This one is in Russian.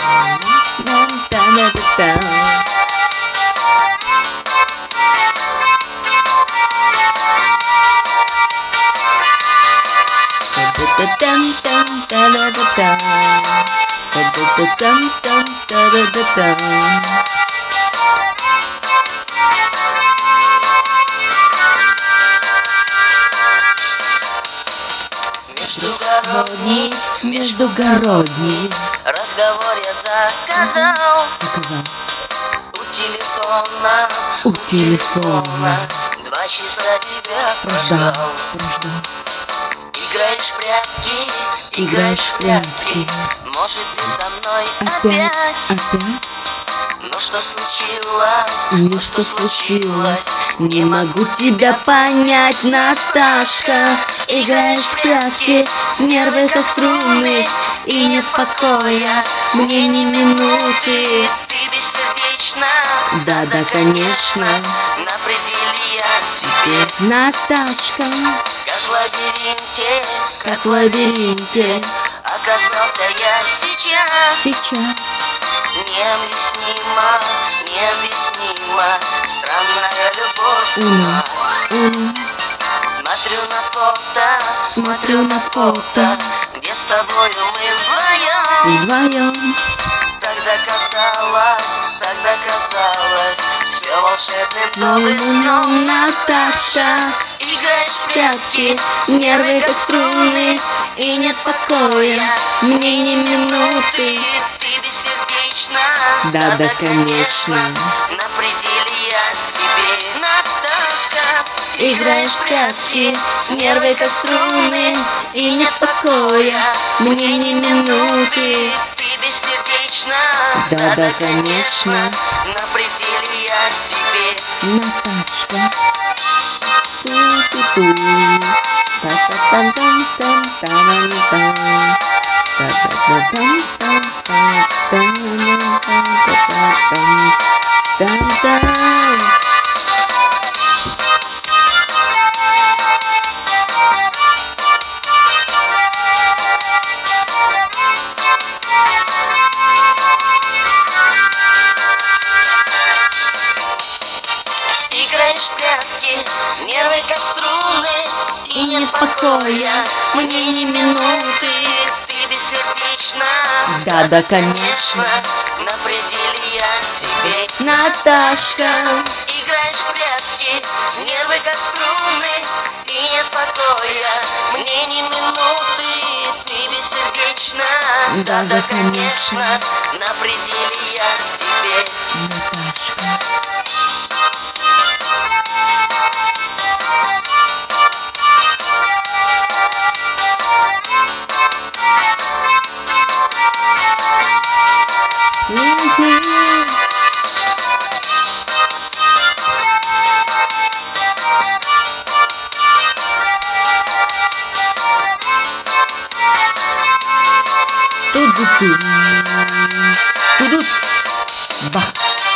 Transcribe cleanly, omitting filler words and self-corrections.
Междугородний разговор я заказал у телефона 2 часа тебя прождал. Играешь в прятки, может ты со мной опять? Но что случилось? Не могу тебя понять, Наташка. Играешь в прятки, нервы как струны, и нет покоя, мне ни минуты. Ты бессердечна, да, конечно, на пределе я тебе, Наташка. Как в лабиринте оказался я сейчас. Необъяснимо, странная любовь у нас. Смотрю на фото, где с тобою мы вдвоем. Тогда казалось, все волшебным добрым сном. Наташа, играешь в прятки, нервы как струны, и нет покоя, мне ни минуты. Ты бессердечна, да, конечно, на пределе я тебе, Наташка. Играешь в прятки, нервы как струны, и нет покоя, мне ни минуты. Ты бессердечна, да, конечно, на пределе я тебе, Наташка. Играешь в прятки, нервы как струны, и нет покоя, мне ни минуты. Ты бессердечна, да, конечно, на пределе я тебе, Наташка. Играешь в прятки, нервы как струны, и нет покоя, мне ни минуты. Ты бессердечна, да, конечно, на пределе я тебе, Наташка. Туду-ду, туду, бах.